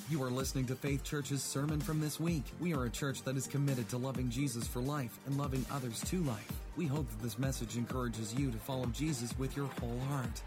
You are listening to Faith Church's sermon from this week. We are a church that is committed to loving Jesus for life and loving others to life. We hope that this message encourages you to follow Jesus with your whole heart.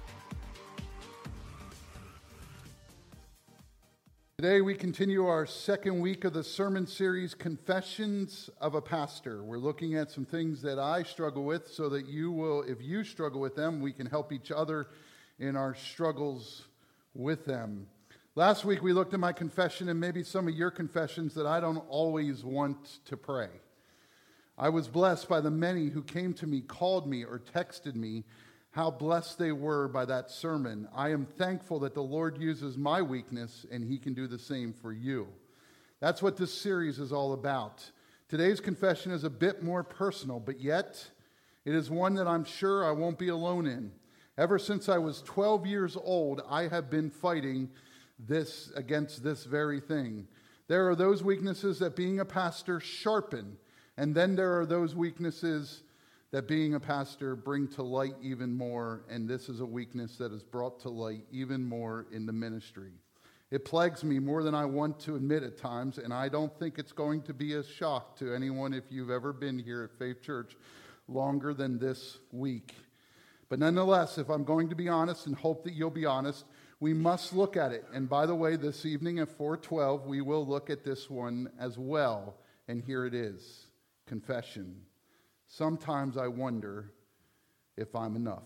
Today we continue our second week of the sermon series, Confessions of a Pastor. We're looking at some things that I struggle with so that you will, if you struggle with them, we can help each other in our struggles with them. Last week we looked at my confession and maybe some of your confessions that I don't always want to pray. I was blessed by the many who came to me, called me, or texted me how blessed they were by that sermon. I am thankful that the Lord uses my weakness and He can do the same for you. That's what this series is all about. Today's confession is a bit more personal, but yet it is one that I'm sure I won't be alone in. Ever since I was 12 years old, I have been fighting against this very thing. There are those weaknesses that being a pastor sharpen, and then there are those weaknesses that being a pastor bring to light even more, and this is a weakness that is brought to light even more in the ministry. It plagues me more than I want to admit at times, and I don't think it's going to be a shock to anyone if you've ever been here at Faith Church longer than this week. But nonetheless, if I'm going to be honest and hope that you'll be honest, we must look at it. And by the way, this evening at 4:12, we will look at this one as well. And here it is, confession. Sometimes I wonder if I'm enough.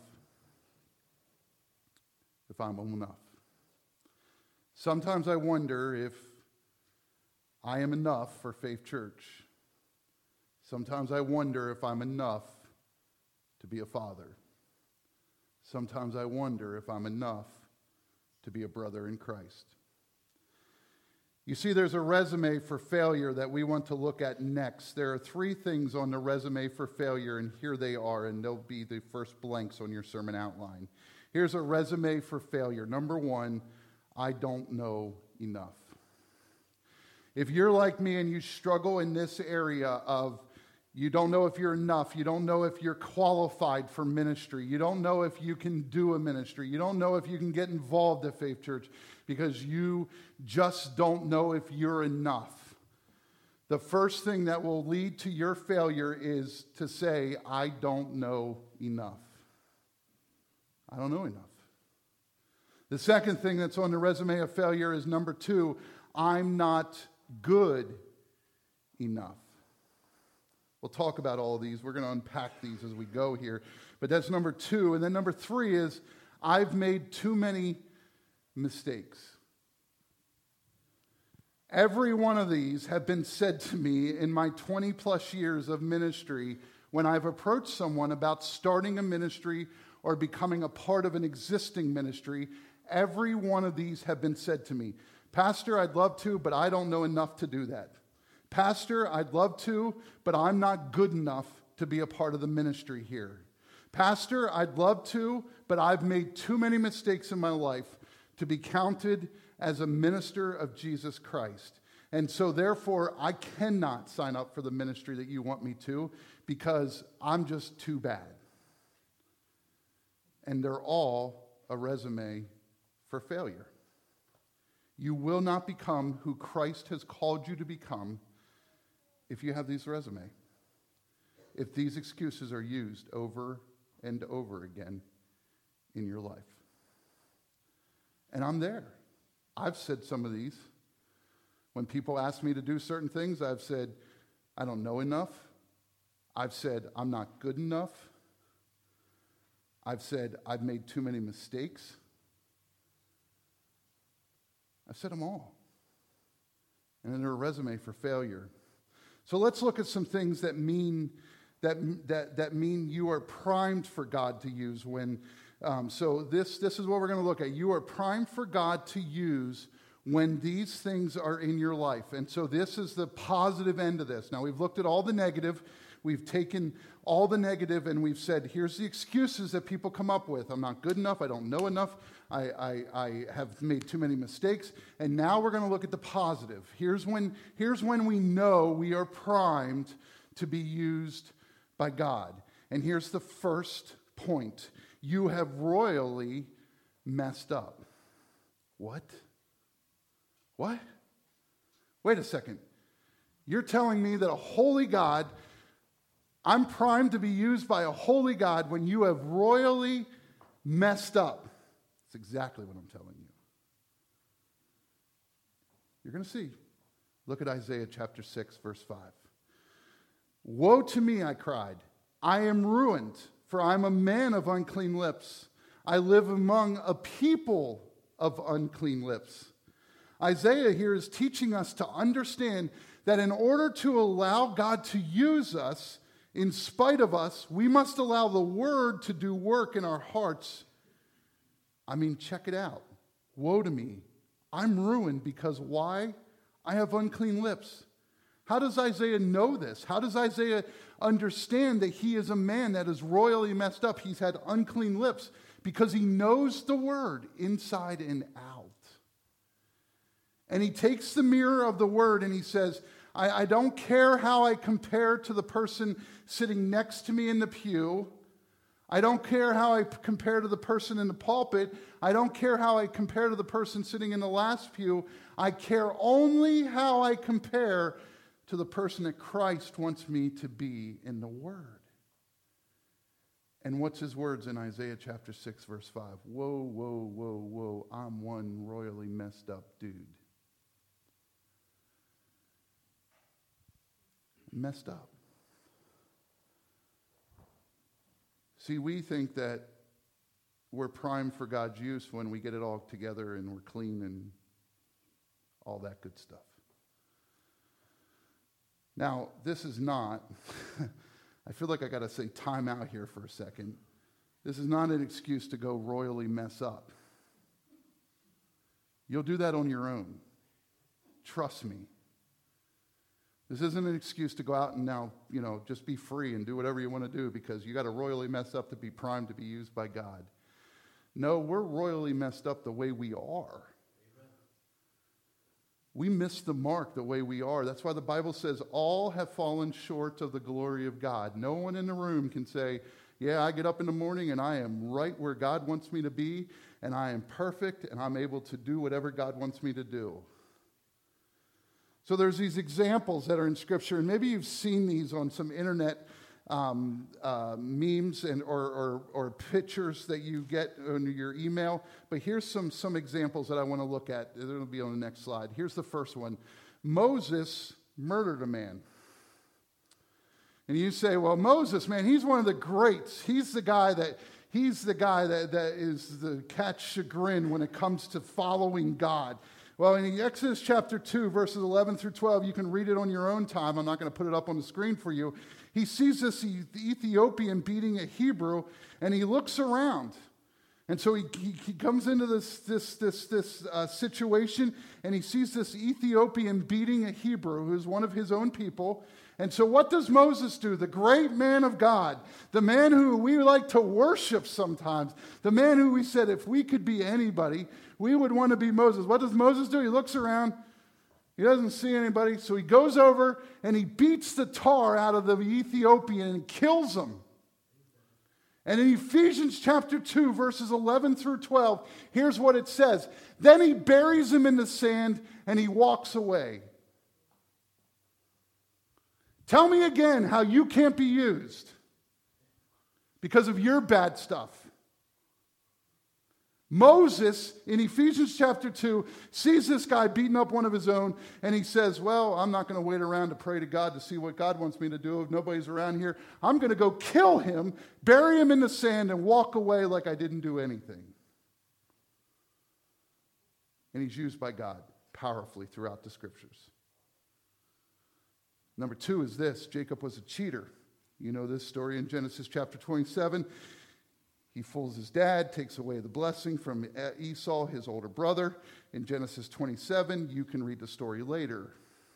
If I'm enough. Sometimes I wonder if I am enough for Faith Church. Sometimes I wonder if I'm enough to be a father. Sometimes I wonder if I'm enough to be a brother in Christ. You see, there's a resume for failure that we want to look at next. There are 3 things on the resume for failure, and here they are, and they'll be the first blanks on your sermon outline. Here's a resume for failure. Number 1, I don't know enough. If you're like me and you struggle in this area of you don't know if you're enough. You don't know if you're qualified for ministry. You don't know if you can do a ministry. You don't know if you can get involved at Faith Church because you just don't know if you're enough. The first thing that will lead to your failure is to say, I don't know enough. I don't know enough. The second thing that's on the resume of failure is number 2, I'm not good enough. We'll talk about all of these. We're going to unpack these as we go here. But that's number 2. And then number 3 is, I've made too many mistakes. Every one of these have been said to me in my 20 plus years of ministry when I've approached someone about starting a ministry or becoming a part of an existing ministry. Every one of these have been said to me, Pastor, I'd love to, but I don't know enough to do that. Pastor, I'd love to, but I'm not good enough to be a part of the ministry here. Pastor, I'd love to, but I've made too many mistakes in my life to be counted as a minister of Jesus Christ. And so therefore, I cannot sign up for the ministry that you want me to because I'm just too bad. And they're all a resume for failure. You will not become who Christ has called you to become if you have these resume, if these excuses are used over and over again in your life. And I'm there. I've said some of these. When people ask me to do certain things, I've said, I don't know enough. I've said, I'm not good enough. I've said, I've made too many mistakes. I've said them all. And then they're a resume for failure. So let's look at some things that mean you are primed for God to use when. So this is what we're going to look at. You are primed for God to use when these things are in your life. And so this is the positive end of this. Now we've looked at all the negative. We've taken all the negative and we've said, here's the excuses that people come up with. I'm not good enough. I don't know enough. I have made too many mistakes. And now we're going to look at the positive. Here's when we know we are primed to be used by God. And here's the first point. You have royally messed up. What? What? Wait a second. You're telling me that a holy God, I'm primed to be used by a holy God when you have royally messed up. That's exactly what I'm telling you. You're going to see. Look at Isaiah chapter 6, verse 5. Woe to me, I cried. I am ruined, for I am a man of unclean lips. I live among a people of unclean lips. Isaiah here is teaching us to understand that in order to allow God to use us, in spite of us, we must allow the Word to do work in our hearts. I mean, check it out. Woe to me. I'm ruined because why? I have unclean lips. How does Isaiah know this? How does Isaiah understand that he is a man that is royally messed up? He's had unclean lips because he knows the Word inside and out. And he takes the mirror of the Word and he says, I don't care how I compare to the person sitting next to me in the pew. I don't care how I compare to the person in the pulpit. I don't care how I compare to the person sitting in the last pew. I care only how I compare to the person that Christ wants me to be in the Word. And what's his words in Isaiah chapter 6, verse 5? Whoa, whoa, whoa, whoa, I'm one royally messed up dude. Messed up. See, we think that we're primed for God's use when we get it all together and we're clean and all that good stuff. Now, this is not, I feel like I got to say time out here for a second. This is not an excuse to go royally mess up. You'll do that on your own. Trust me. This isn't an excuse to go out and now, just be free and do whatever you want to do because you got to royally mess up to be primed to be used by God. No, we're royally messed up the way we are. We miss the mark the way we are. That's why the Bible says all have fallen short of the glory of God. No one in the room can say, yeah, I get up in the morning and I am right where God wants me to be and I am perfect and I'm able to do whatever God wants me to do. So there's these examples that are in Scripture, and maybe you've seen these on some internet memes and or pictures that you get on your email. But here's some examples that I want to look at. It'll be on the next slide. Here's the first one. Moses murdered a man. And you say, well, Moses, man, he's one of the greats. He's the guy that is the cat's chagrin when it comes to following God. Well, in Exodus chapter 2, verses 11 through 12, you can read it on your own time. I'm not going to put it up on the screen for you. He sees this Ethiopian beating a Hebrew, and he looks around. And so he comes into this situation, and he sees this Ethiopian beating a Hebrew, who's one of his own people. And so what does Moses do? The great man of God, the man who we like to worship sometimes, the man who we said if we could be anybody, we would want to be Moses. What does Moses do? He looks around. He doesn't see anybody. So he goes over and he beats the tar out of the Ethiopian and kills him. And in Ephesians chapter 2, verses 11 through 12, here's what it says. Then he buries him in the sand and he walks away. Tell me again how you can't be used because of your bad stuff. Moses, in Ephesians chapter 2, sees this guy beating up one of his own, and he says, well, I'm not going to wait around to pray to God to see what God wants me to do. If nobody's around here, I'm going to go kill him, bury him in the sand, and walk away like I didn't do anything. And he's used by God powerfully throughout the Scriptures. Number 2 is this. Jacob was a cheater. You know this story in Genesis chapter 27. He fools his dad, takes away the blessing from Esau, his older brother. In Genesis 27, you can read the story later.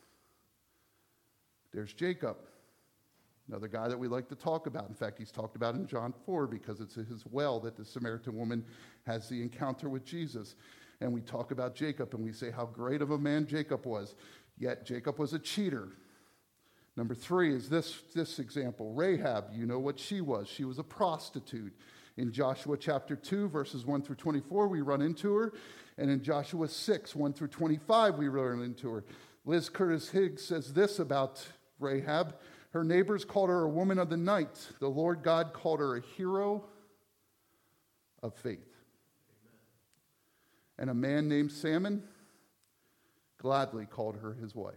There's Jacob, another guy that we like to talk about. In fact, he's talked about in John 4 because it's his well that the Samaritan woman has the encounter with Jesus. And we talk about Jacob and we say how great of a man Jacob was. Yet Jacob was a cheater. Number 3 is this example. Rahab, you know what she was. She was a prostitute. In Joshua chapter 2, verses 1 through 24, we run into her. And in Joshua 6, 1 through 25, we learn into her. Liz Curtis Higgs says this about Rahab. Her neighbors called her a woman of the night. The Lord God called her a hero of faith. And a man named Salmon gladly called her his wife.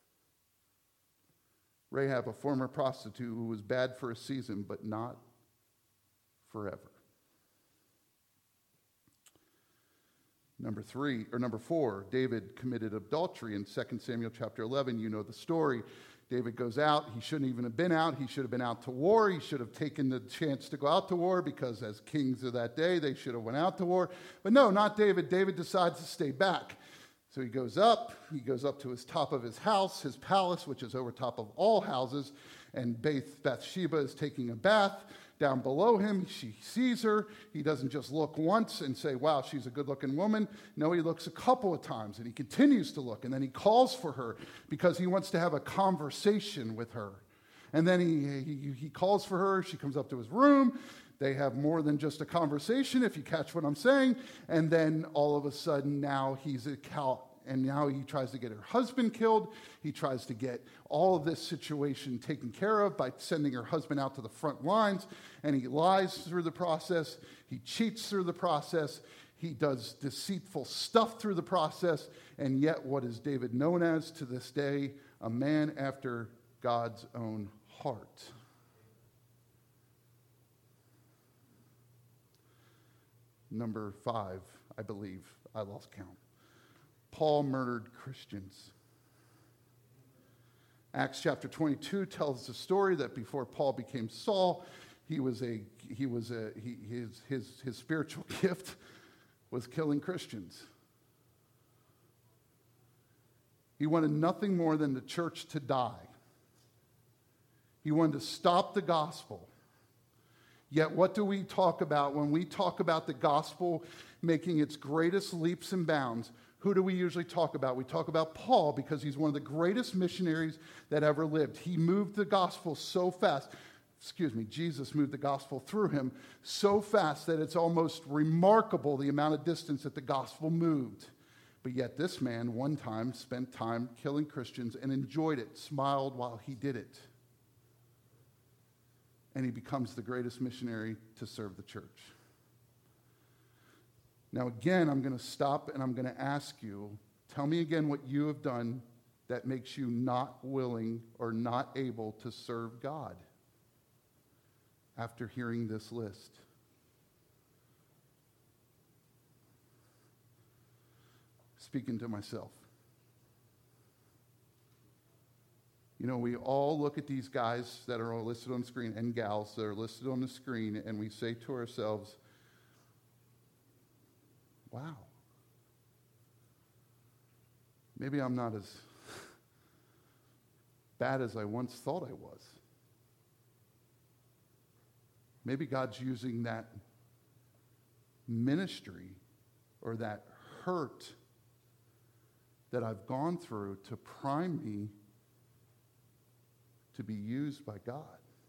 Rahab, a former prostitute who was bad for a season, but not forever. Number 4, David committed adultery in 2 Samuel chapter 11. You know the story. David goes out. He shouldn't even have been out. He should have been out to war. He should have taken the chance to go out to war because as kings of that day, they should have went out to war. But no, not David. David decides to stay back. So he goes up to his top of his house, his palace, which is over top of all houses, and Bathsheba is taking a bath. Down below him, she sees her. He doesn't just look once and say, wow, she's a good-looking woman. No, he looks a couple of times, and he continues to look, and then he calls for her because he wants to have a conversation with her. And then he calls for her. She comes up to his room. They have more than just a conversation, if you catch what I'm saying. And then all of a sudden, now he's a cow. And now he tries to get her husband killed. He tries to get all of this situation taken care of by sending her husband out to the front lines. And he lies through the process. He cheats through the process. He does deceitful stuff through the process. And yet, what is David known as to this day? A man after God's own heart. Number 5, I believe. I lost count. Paul murdered Christians. Acts chapter 22 tells the story that before Paul became Saul, his spiritual gift was killing Christians. He wanted nothing more than the church to die. He wanted to stop the gospel. Yet what do we talk about when we talk about the gospel making its greatest leaps and bounds? Who do we usually talk about? We talk about Paul because he's one of the greatest missionaries that ever lived. He moved the gospel so fast. Jesus moved the gospel through him so fast that it's almost remarkable the amount of distance that the gospel moved. But yet this man one time spent time killing Christians and enjoyed it, smiled while he did it. And he becomes the greatest missionary to serve the church. Now, again, I'm going to stop and I'm going to ask you, tell me again what you have done that makes you not willing or not able to serve God after hearing this list. Speaking to myself. You know, we all look at these guys that are all listed on the screen and gals that are listed on the screen, and we say to ourselves, wow, maybe I'm not as bad as I once thought I was. Maybe God's using that ministry or that hurt that I've gone through to prime me to be used by God.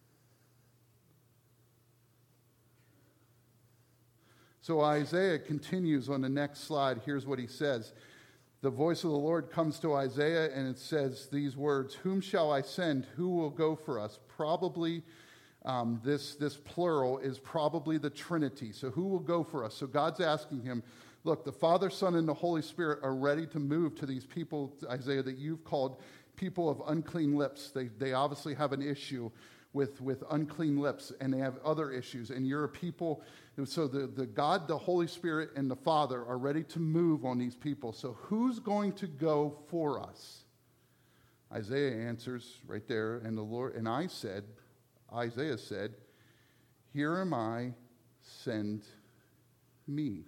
So Isaiah continues on the next slide. Here's what he says. The voice of the Lord comes to Isaiah, and it says these words, "Whom shall I send? Who will go for us?" Probably this plural is probably the Trinity. So who will go for us? So God's asking him, look, the Father, Son, and the Holy Spirit are ready to move to these people, Isaiah, that you've called people of unclean lips. They obviously have an issue with unclean lips, and they have other issues. And you're a people, so the God, the Holy Spirit, and the Father are ready to move on these people. So who's going to go for us? Isaiah answers right there, and the Lord, and Isaiah said, "Here am I, send me."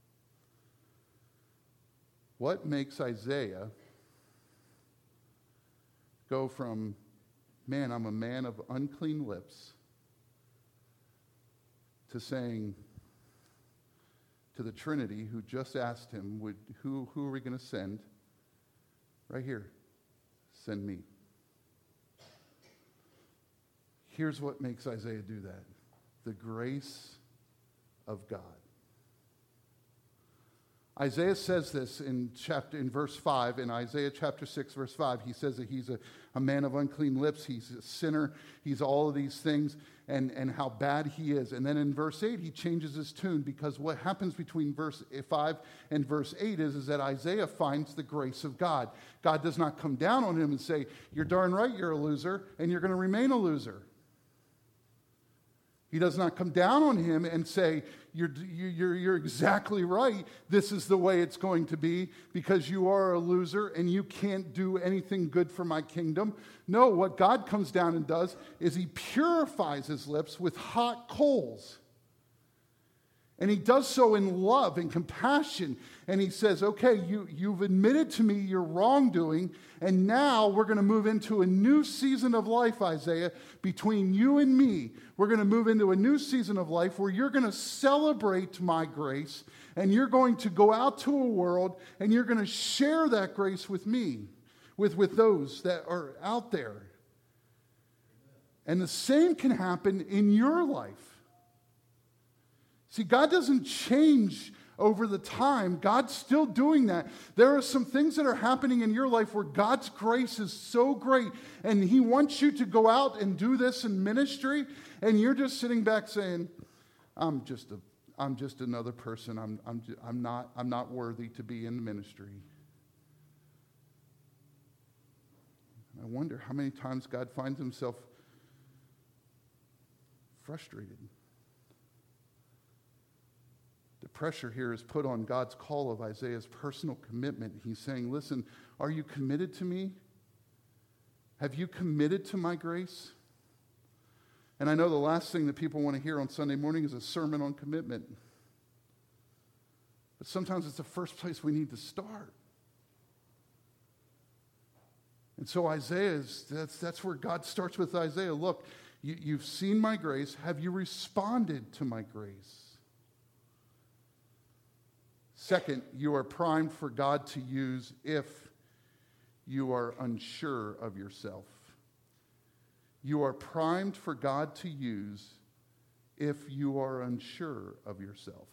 What makes Isaiah go from, man, I'm a man of unclean lips, to saying to the Trinity, who just asked him, who are we going to send? Right here, send me. Here's what makes Isaiah do that. The grace of God. Isaiah says this in verse 5, in Isaiah chapter 6, verse 5. He says that he's a man of unclean lips, he's a sinner, he's all of these things, and how bad he is. And then in verse 8, he changes his tune, because what happens between verse 5 and verse 8 is that Isaiah finds the grace of God. God does not come down on him and say, "You're darn right you're a loser, and you're going to remain a loser." He does not come down on him and say, you're exactly right. This is the way it's going to be because you are a loser and you can't do anything good for my kingdom. No, what God comes down and does is he purifies his lips with hot coals. And he does so in love and compassion. And he says, okay, you've admitted to me your wrongdoing, and now we're going to move into a new season of life, Isaiah, between you and me. We're going to move into a new season of life where you're going to celebrate my grace, and you're going to go out to a world, and you're going to share that grace with me, with those that are out there. And the same can happen in your life. See, God doesn't change over the time. God's still doing that. There are some things that are happening in your life where God's grace is so great, and he wants you to go out and do this in ministry, and you're just sitting back saying, I'm just another person. I'm not worthy to be in ministry. I wonder how many times God finds himself frustrated. The pressure here is put on God's call of Isaiah's personal commitment. He's saying, listen, are you committed to me? Have you committed to my grace? And I know the last thing that people want to hear on Sunday morning is a sermon on commitment. But sometimes it's the first place we need to start. And so that's where God starts with Isaiah. Look, you've seen my grace. Have you responded to my grace? Second, you are primed for God to use if you are unsure of yourself. You are primed for God to use if you are unsure of yourself.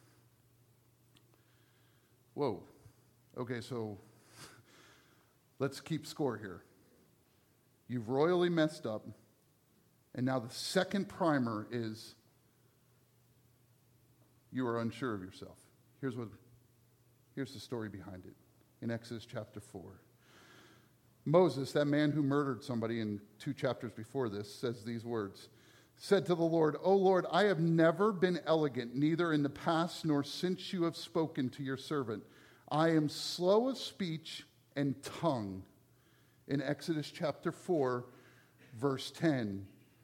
Whoa. Okay, so let's keep score here. You've royally messed up, and now the second primer is you are unsure of yourself. Here's the story behind it in Exodus chapter 4. Moses, that man who murdered somebody in 2 chapters before this, says these words, said to the Lord, "O Lord, I have never been elegant, neither in the past nor since you have spoken to your servant. I am slow of speech and tongue." In Exodus chapter 4, verse 10.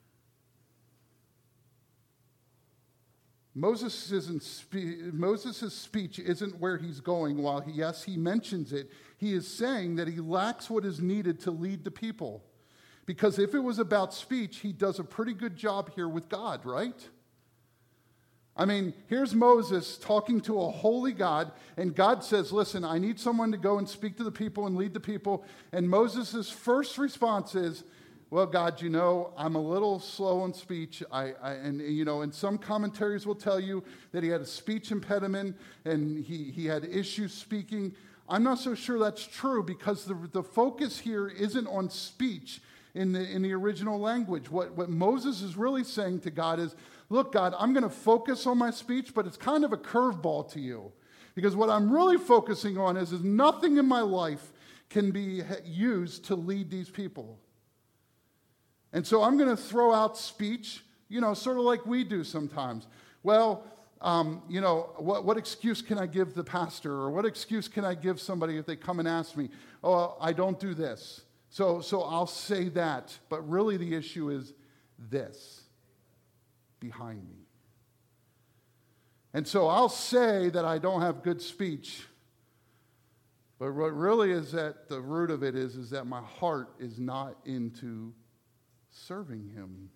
Moses' speech isn't where he's going. While he mentions it, he is saying that he lacks what is needed to lead the people. Because if it was about speech, he does a pretty good job here with God, right? I mean, here's Moses talking to a holy God, and God says, listen, I need someone to go and speak to the people and lead the people. And Moses' first response is, well, God, I'm a little slow in speech. And some commentaries will tell you that he had a speech impediment and he had issues speaking. I'm not so sure that's true because the focus here isn't on speech in the original language. What Moses is really saying to God is, look, God, I'm going to focus on my speech, but it's kind of a curveball to you. Because what I'm really focusing on is nothing in my life can be used to lead these people. And so I'm going to throw out speech, sort of like we do sometimes. Well, what excuse can I give the pastor? Or what excuse can I give somebody if they come and ask me? Oh, I don't do this. So I'll say that. But really the issue is this behind me. And so I'll say that I don't have good speech. But what really is at the root of it is that my heart is not into serving him.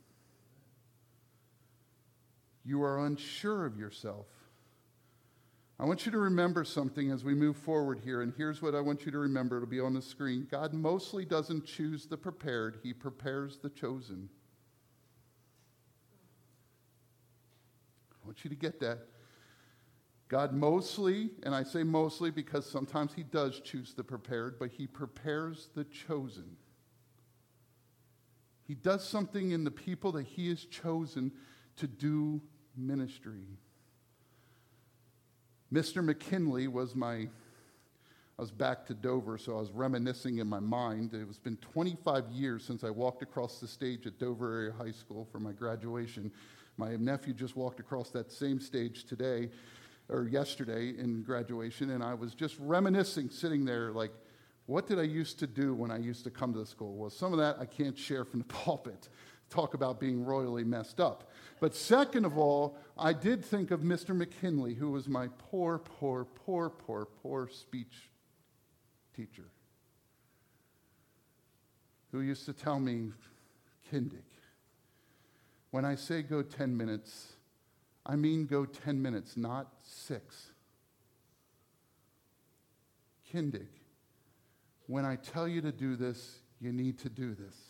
You are unsure of yourself. I want you to remember something as we move forward here, and here's what I want you to remember. It'll be on the screen. God mostly doesn't choose the prepared. He prepares the chosen. I want you to get that. God mostly, and I say mostly because sometimes he does choose the prepared, but he prepares the chosen. He does something in the people that he has chosen to do ministry. Mr. McKinley was I was back to Dover, so I was reminiscing in my mind. It's been 25 years since I walked across the stage at Dover Area High School for my graduation. My nephew just walked across that same stage today, or yesterday in graduation, and I was just reminiscing, sitting there like, what did I used to do when I used to come to the school? Well, some of that I can't share from the pulpit. Talk about being royally messed up. But second of all, I did think of Mr. McKinley, who was my poor speech teacher, who used to tell me, Kindig, when I say go 10 minutes, I mean go 10 minutes, not 6. Kindig, when I tell you to do this, you need to do this.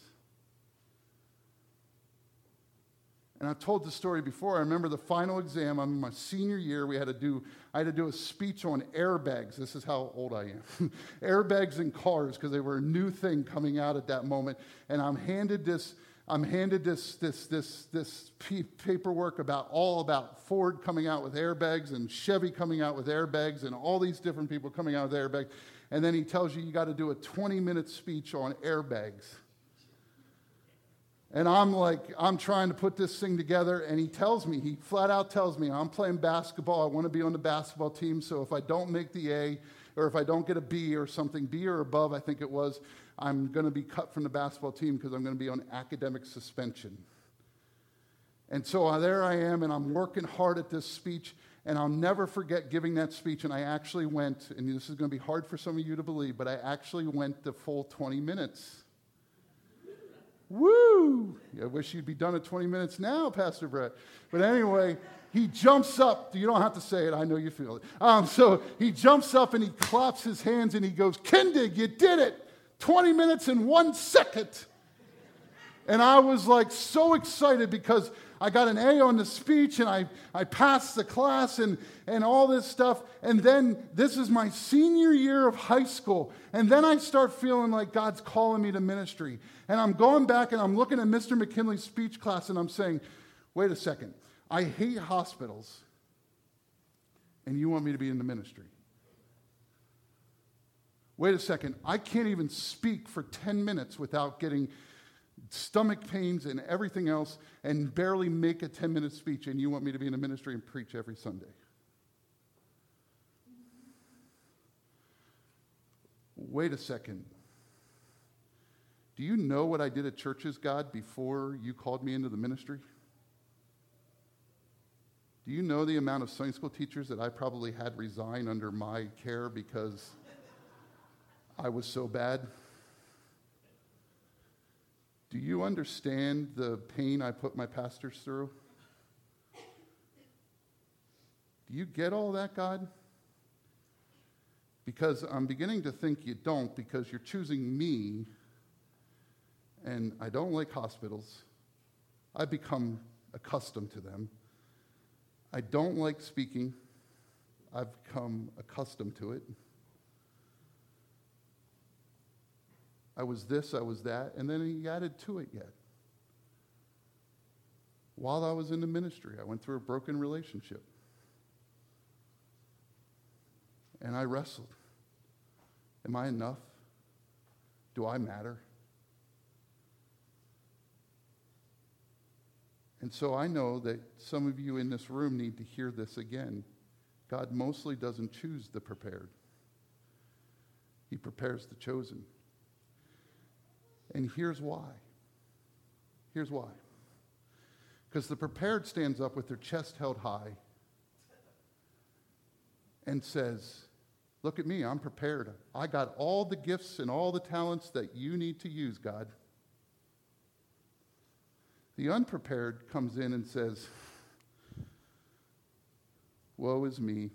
And I've told the story before. I remember the final exam. I'm in my senior year. I had to do a speech on airbags. This is how old I am. Airbags in cars, because they were a new thing coming out at that moment. And I'm handed this paperwork about Ford coming out with airbags and Chevy coming out with airbags and all these different people coming out with airbags. And then he tells you got to do a 20-minute speech on airbags. And I'm trying to put this thing together, and he flat out tells me, I'm playing basketball, I want to be on the basketball team, so if I don't make the A, or if I don't get a B or something, B or above, I think it was, I'm going to be cut from the basketball team because I'm going to be on academic suspension. And so there I am, and I'm working hard at this speech, and I'll never forget giving that speech, and I actually went, and this is going to be hard for some of you to believe, but I actually went the full 20 minutes. Woo! I wish you'd be done at 20 minutes now, Pastor Brett. But anyway, he jumps up. You don't have to say it. I know you feel it. So he jumps up and he claps his hands and he goes, Kindig, you did it! 20 minutes and 1 second. And I was like so excited because I got an A on the speech and I passed the class and all this stuff. And then this is my senior year of high school. And then I start feeling like God's calling me to ministry. And I'm going back and I'm looking at Mr. McKinley's speech class and I'm saying, wait a second, I hate hospitals and you want me to be in the ministry. Wait a second, I can't even speak for 10 minutes without getting stomach pains and everything else and barely make a 10-minute speech, and you want me to be in the ministry and preach every Sunday. Wait a second. Do you know what I did at churches, God, before you called me into the ministry? Do you know the amount of Sunday school teachers that I probably had resign under my care because I was so bad? Do you understand the pain I put my pastors through? Do you get all that, God? Because I'm beginning to think you don't, because you're choosing me, and I don't like hospitals. I've become accustomed to them. I don't like speaking. I've become accustomed to it. I was this, I was that, and then he added to it yet. While I was in the ministry, I went through a broken relationship. And I wrestled. Am I enough? Do I matter? And so I know that some of you in this room need to hear this again. God mostly doesn't choose the prepared. He prepares the chosen. And here's why. Here's why. Because the prepared stands up with their chest held high and says, look at me, I'm prepared. I got all the gifts and all the talents that you need to use, God. The unprepared comes in and says, woe is me.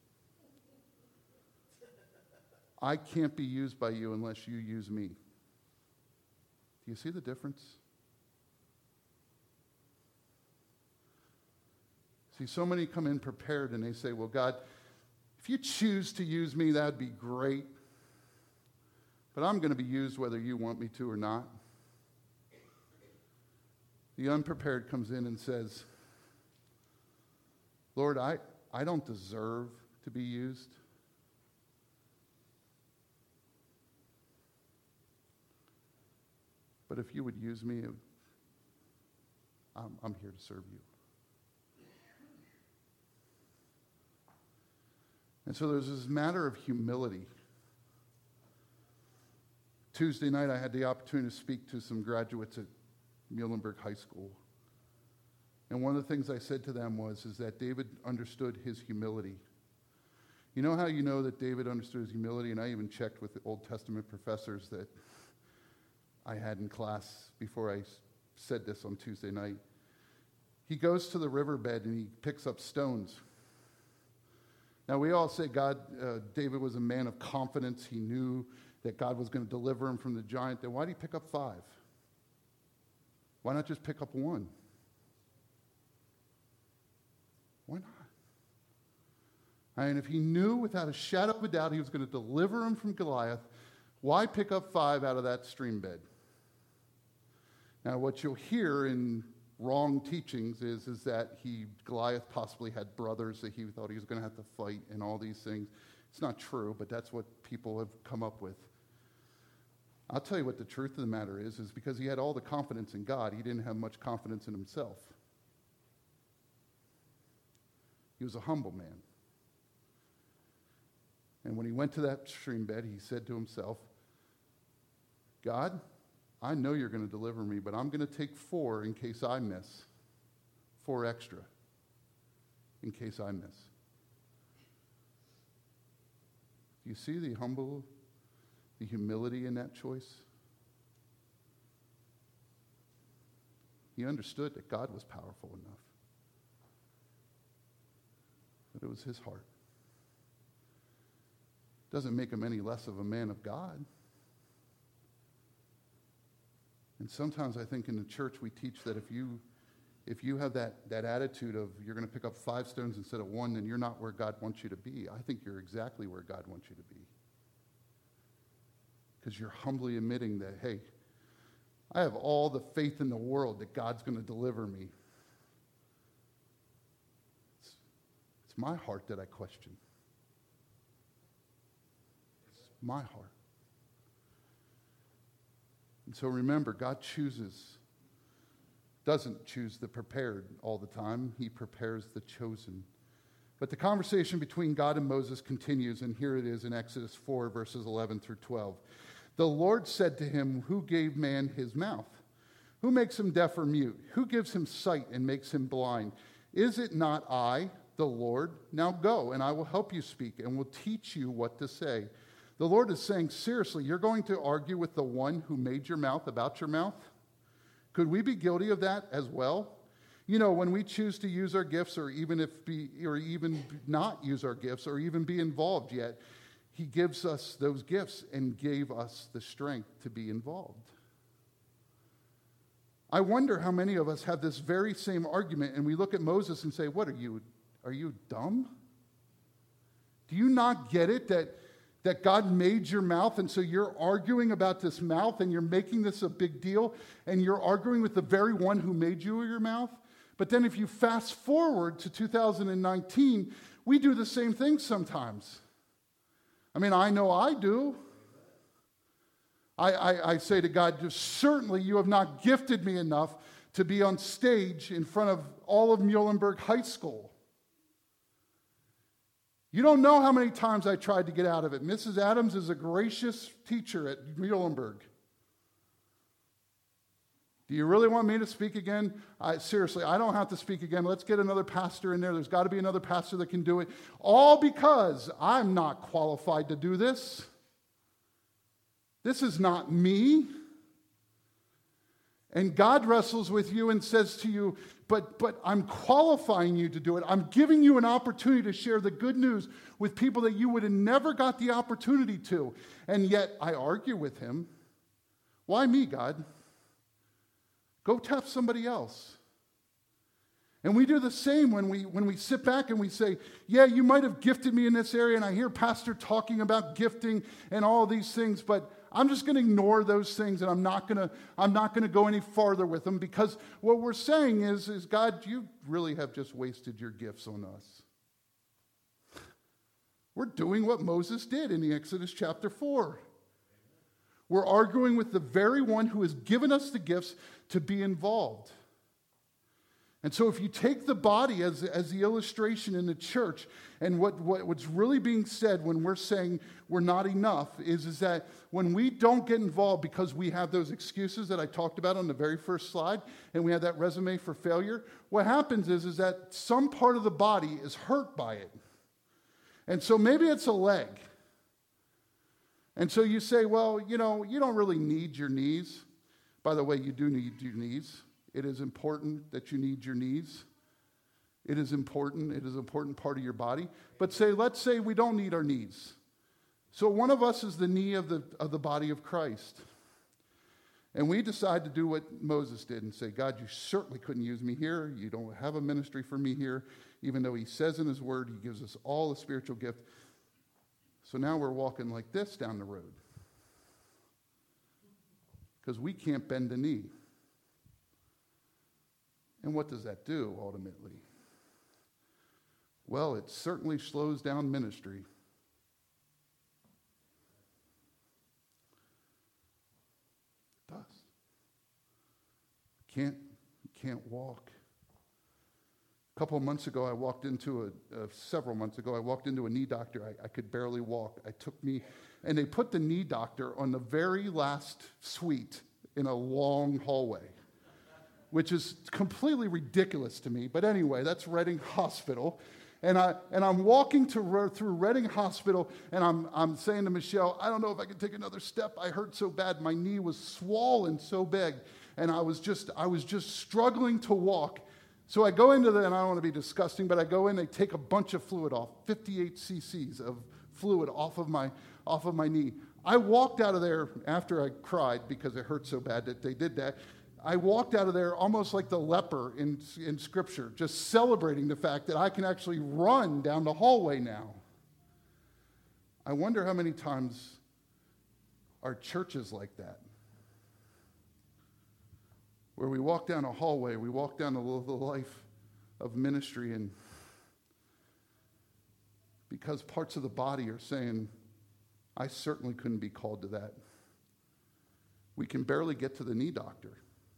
I can't be used by you unless you use me. Do you see the difference? See, so many come in prepared and they say, well, God, if you choose to use me, that'd be great. But I'm going to be used whether you want me to or not. The unprepared comes in and says, Lord, I don't deserve to be used. But if you would use me, I'm here to serve you. And so there's this matter of humility. Tuesday night, I had the opportunity to speak to some graduates at Muhlenberg High School. And one of the things I said to them is that David understood his humility. You know how you know that David understood his humility? And I even checked with the Old Testament professors that I had in class before I said this on Tuesday night. He goes to the riverbed and he picks up stones. Now, we all say David was a man of confidence. He knew that God was going to deliver him from the giant. Then why did he pick up 5? Why not just pick up 1? Why not? I mean, if he knew without a shadow of a doubt he was going to deliver him from Goliath, why pick up 5 out of that stream bed? Now, what you'll hear in wrong teachings is that Goliath possibly had brothers that he thought he was going to have to fight and all these things. It's not true, but that's what people have come up with. I'll tell you what the truth of the matter is because he had all the confidence in God, he didn't have much confidence in himself. He was a humble man. And when he went to that stream bed, he said to himself, God, I know you're going to deliver me, but I'm going to take 4 in case I miss. 4 extra in case I miss. Do you see the humility in that choice? He understood that God was powerful enough. But it was his heart. Doesn't make him any less of a man of God. And sometimes I think in the church we teach that if you have that attitude of you're going to pick up 5 stones instead of 1, then you're not where God wants you to be. I think you're exactly where God wants you to be. Because you're humbly admitting that, hey, I have all the faith in the world that God's going to deliver me. It's my heart that I question. It's my heart. And so remember, God doesn't choose the prepared all the time. He prepares the chosen. But the conversation between God and Moses continues, and here it is in Exodus 4, verses 11 through 12. The Lord said to him, who gave man his mouth? Who makes him deaf or mute? Who gives him sight and makes him blind? Is it not I, the Lord? Now go, and I will help you speak, and will teach you what to say. The Lord is saying, seriously, you're going to argue with the one who made your mouth about your mouth? Could we be guilty of that as well? You know, when we choose to use our gifts or even not use our gifts or even be involved yet, he gives us those gifts and gave us the strength to be involved. I wonder how many of us have this very same argument and we look at Moses and say, what are you dumb? Do you not get it that God made your mouth, and so you're arguing about this mouth, and you're making this a big deal, and you're arguing with the very one who made you your mouth? But then if you fast forward to 2019, we do the same thing sometimes. I mean, I know I do. I say to God, certainly you have not gifted me enough to be on stage in front of all of Muhlenberg High School. You don't know how many times I tried to get out of it. Mrs. Adams is a gracious teacher at Muhlenberg. Do you really want me to speak again? Seriously, I don't have to speak again. Let's get another pastor in there. There's got to be another pastor that can do it. All because I'm not qualified to do this. This is not me. And God wrestles with you and says to you, but I'm qualifying you to do it. I'm giving you an opportunity to share the good news with people that you would have never got the opportunity to. And yet I argue with him. Why me, God? Go tap somebody else. And we do the same when we sit back and we say, yeah, you might have gifted me in this area, and I hear Pastor talking about gifting and all these things, but I'm just going to ignore those things, and I'm not going to go any farther with them, because what we're saying is God, you really have just wasted your gifts on us. We're doing what Moses did in the Exodus chapter 4. We're arguing with the very one who has given us the gifts to be involved. And so if you take the body as the illustration in the church, and what's really being said when we're saying we're not enough is that when we don't get involved because we have those excuses that I talked about on the very first slide, and we have that resume for failure, what happens is that some part of the body is hurt by it. And so maybe it's a leg. And so you say, well, you don't really need your knees. By the way, you do need your knees. It is important that you need your knees. It is important. It is an important part of your body. But let's say we don't need our knees. So one of us is the knee of the body of Christ. And we decide to do what Moses did and say, God, you certainly couldn't use me here. You don't have a ministry for me here. Even though he says in his word, he gives us all a spiritual gift. So now we're walking like this down the road. Because we can't bend the knee. And what does that do, ultimately? Well, it certainly slows down ministry. It does. You can't walk. Several months ago, I walked into a knee doctor. I could barely walk. And they put the knee doctor on the very last suite in a long hallway, which is completely ridiculous to me. But anyway, that's Reading Hospital. And I'm walking through Reading Hospital, and I'm saying to Michelle, I don't know if I can take another step. I hurt so bad. My knee was swollen so big, and I was just struggling to walk. So I go into and I don't want to be disgusting, but I go in, they take a bunch of fluid off, 58 cc's of fluid off of my knee. I walked out of there after I cried because it hurt so bad that they did that. I walked out of there almost like the leper in Scripture, just celebrating the fact that I can actually run down the hallway now. I wonder how many times our church is like that, where we walk down a hallway, we walk down the life of ministry, and because parts of the body are saying, I certainly couldn't be called to that, we can barely get to the knee doctor.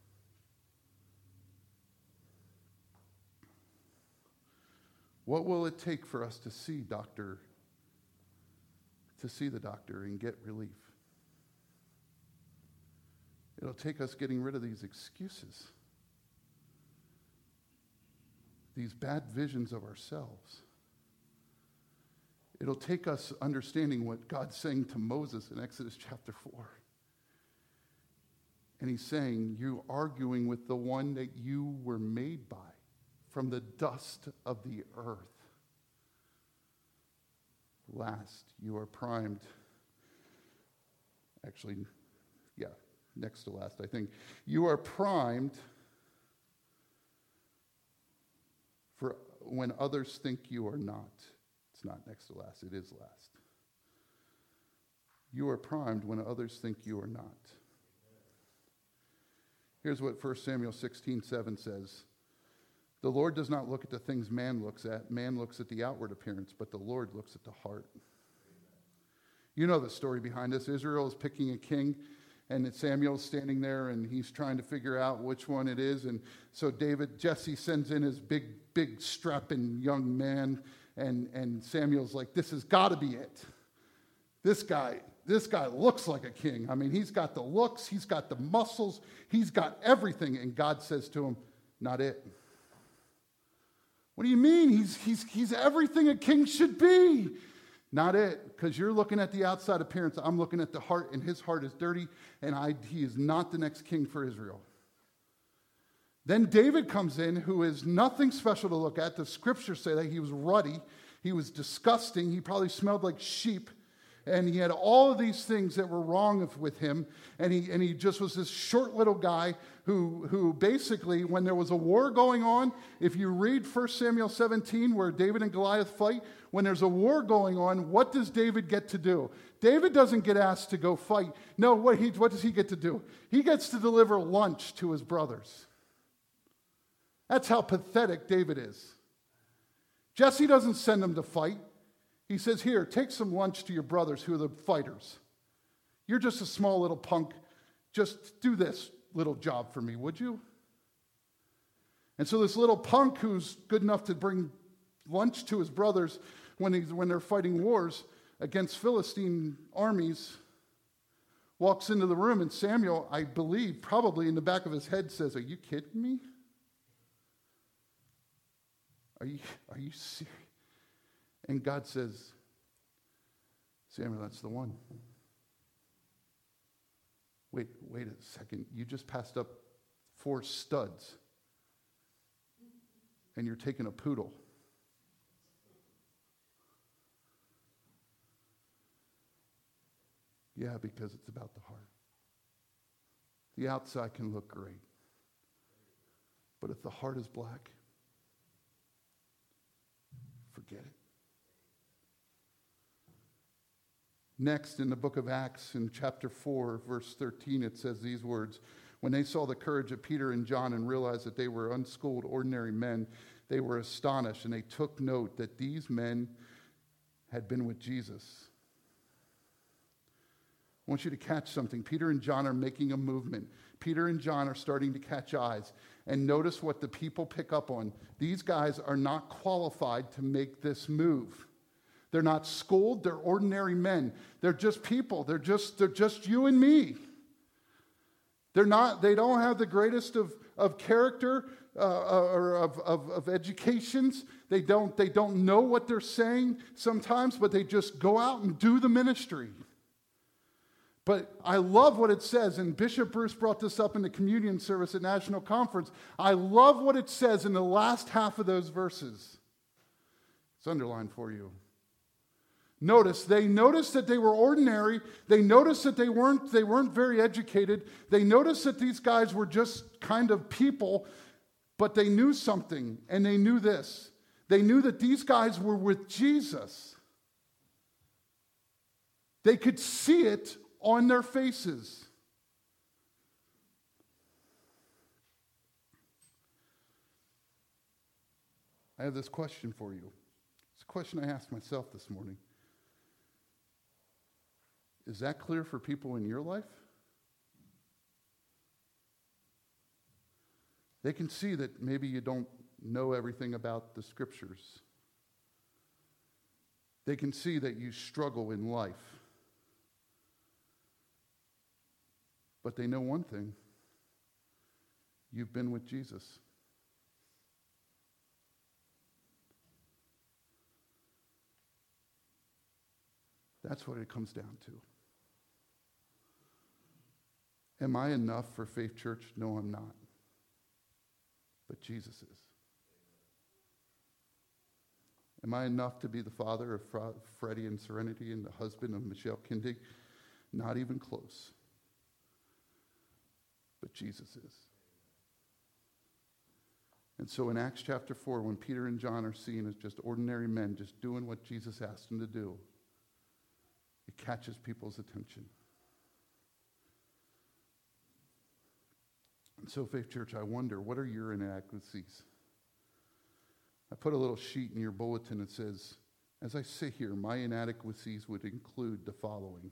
What will it take for us to see the doctor and get relief? It'll take us getting rid of these excuses, these bad visions of ourselves. It'll take us understanding what God's saying to Moses in Exodus chapter 4. And he's saying, you're arguing with the one that you were made by, from the dust of the earth. Last, you are primed. Actually, next to last, I think. You are primed for when others think you are not. It's not next to last, it is last. You are primed when others think you are not. Here's what 1 Samuel 16:7 says. The Lord does not look at the things man looks at. Man looks at the outward appearance, but the Lord looks at the heart. You know the story behind this. Israel is picking a king, and Samuel's standing there, and he's trying to figure out which one it is. And so Jesse sends in his big strapping young man, and Samuel's like, this has got to be it. This guy looks like a king. I mean, he's got the looks, he's got the muscles, he's got everything. And God says to him, not it. What do you mean? He's everything a king should be. Not it, because you're looking at the outside appearance. I'm looking at the heart, and his heart is dirty, and he is not the next king for Israel. Then David comes in, who is nothing special to look at. The scriptures say that he was ruddy. He was disgusting. He probably smelled like sheep. And he had all of these things that were wrong with him. And he just was this short little guy who basically, when there was a war going on, if you read 1 Samuel 17, where David and Goliath fight, when there's a war going on, what does David get to do? David doesn't get asked to go fight. No, what does he get to do? He gets to deliver lunch to his brothers. That's how pathetic David is. Jesse doesn't send him to fight. He says, here, take some lunch to your brothers who are the fighters. You're just a small little punk. Just do this little job for me, would you? And so this little punk who's good enough to bring lunch to his brothers when they're fighting wars against Philistine armies walks into the room, and Samuel, I believe, probably in the back of his head says, are you kidding me? Are you serious? And God says, Samuel, that's the one. Wait a second. You just passed up 4 studs. And you're taking a poodle. Yeah, because it's about the heart. The outside can look great. But if the heart is black, forget it. Next, in the book of Acts, in chapter 4, verse 13, it says these words. When they saw the courage of Peter and John and realized that they were unschooled, ordinary men, they were astonished, and they took note that these men had been with Jesus. I want you to catch something. Peter and John are making a movement. Peter and John are starting to catch eyes. And notice what the people pick up on. These guys are not qualified to make this move. They're not schooled. They're ordinary men. They're just people. They're just you and me. They don't have the greatest of character or of educations. They don't know what they're saying sometimes, but they just go out and do the ministry. But I love what it says, and Bishop Bruce brought this up in the communion service at National Conference. I love what it says in the last half of those verses. It's underlined for you. They noticed that they were ordinary. They noticed that they weren't very educated. They noticed that these guys were just kind of people, but they knew something, and they knew this. They knew that these guys were with Jesus. They could see it on their faces. I have this question for you. It's a question I asked myself this morning. Is that clear for people in your life? They can see that maybe you don't know everything about the scriptures. They can see that you struggle in life. But they know one thing. You've been with Jesus. That's what it comes down to. Am I enough for Faith Church? No, I'm not. But Jesus is. Am I enough to be the father of Freddie and Serenity and the husband of Michelle Kindig? Not even close. But Jesus is. And so in Acts chapter 4, when Peter and John are seen as just ordinary men, just doing what Jesus asked them to do, it catches people's attention. And so, Faith Church, I wonder, what are your inadequacies? I put a little sheet in your bulletin that says, as I sit here, my inadequacies would include the following.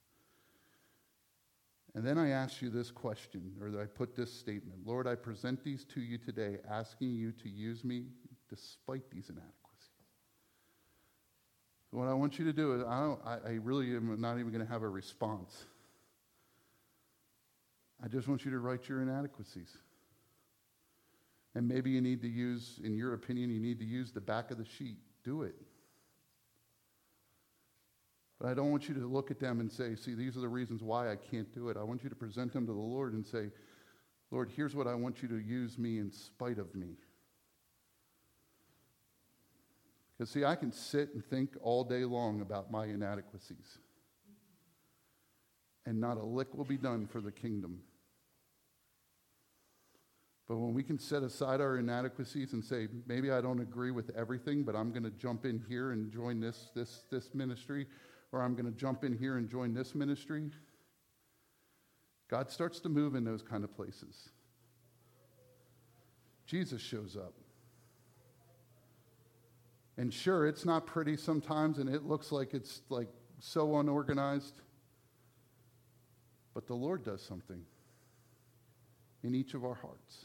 And then I ask you this question, or I put this statement. Lord, I present these to you today, asking you to use me despite these inadequacies. What I want you to do is, I really am not even going to have a response. I just want you to write your inadequacies. And maybe you need to use, in your opinion, you need to use the back of the sheet. Do it. But I don't want you to look at them and say, see, these are the reasons why I can't do it. I want you to present them to the Lord and say, Lord, here's what I want you to use me in spite of me. Because, see, I can sit and think all day long about my inadequacies. and not a lick will be done for the kingdom. But when we can set aside our inadequacies and say, maybe I don't agree with everything, but I'm going to jump in here and join this ministry, or I'm going to jump in here and join this ministry, God starts to move in those kind of places. Jesus shows up. And sure, it's not pretty sometimes, and it looks like it's like so unorganized. But the Lord does something in each of our hearts.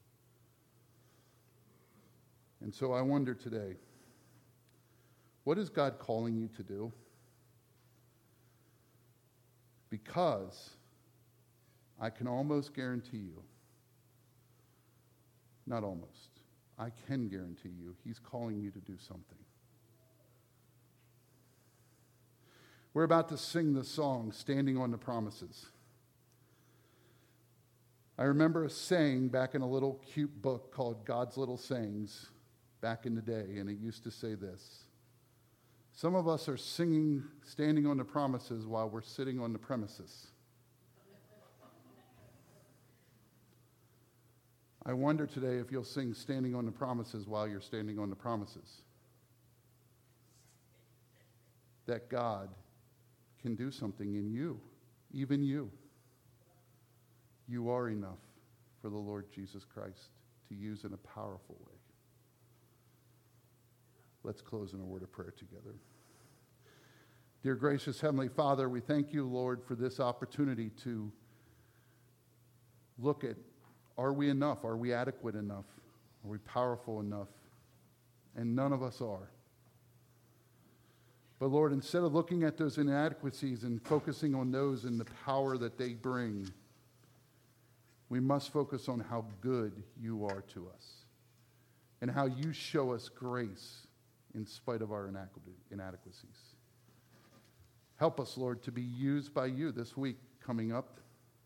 And so I wonder today, what is God calling you to do? Because I can almost guarantee you, not almost, I can guarantee you, he's calling you to do something. We're about to sing the song, Standing on the Promises. I remember a saying back in a little cute book called God's Little Sayings back in the day, and it used to say this: some of us are singing Standing on the Promises while we're sitting on the premises. I wonder today if you'll sing Standing on the Promises while you're standing on the promises. That God can do something in you, even you. You are enough for the Lord Jesus Christ to use in a powerful way. Let's close in a word of prayer together. Dear gracious Heavenly Father, we thank you, Lord, for this opportunity to look at, are we enough? Are we adequate enough? Are we powerful enough? And none of us are. But Lord, instead of looking at those inadequacies and focusing on those and the power that they bring, we must focus on how good you are to us and how you show us grace in spite of our inadequacies. Help us, Lord, to be used by you this week coming up.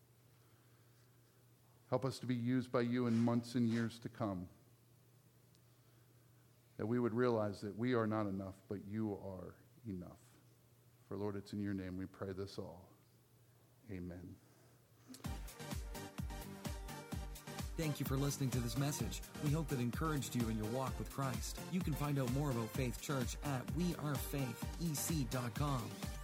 Help us to be used by you in months and years to come. That we would realize that we are not enough, but you are enough. For Lord, it's in your name we pray this all. Amen. Thank you for listening to this message. We hope it encouraged you in your walk with Christ. You can find out more about Faith Church at wearefaithec.com.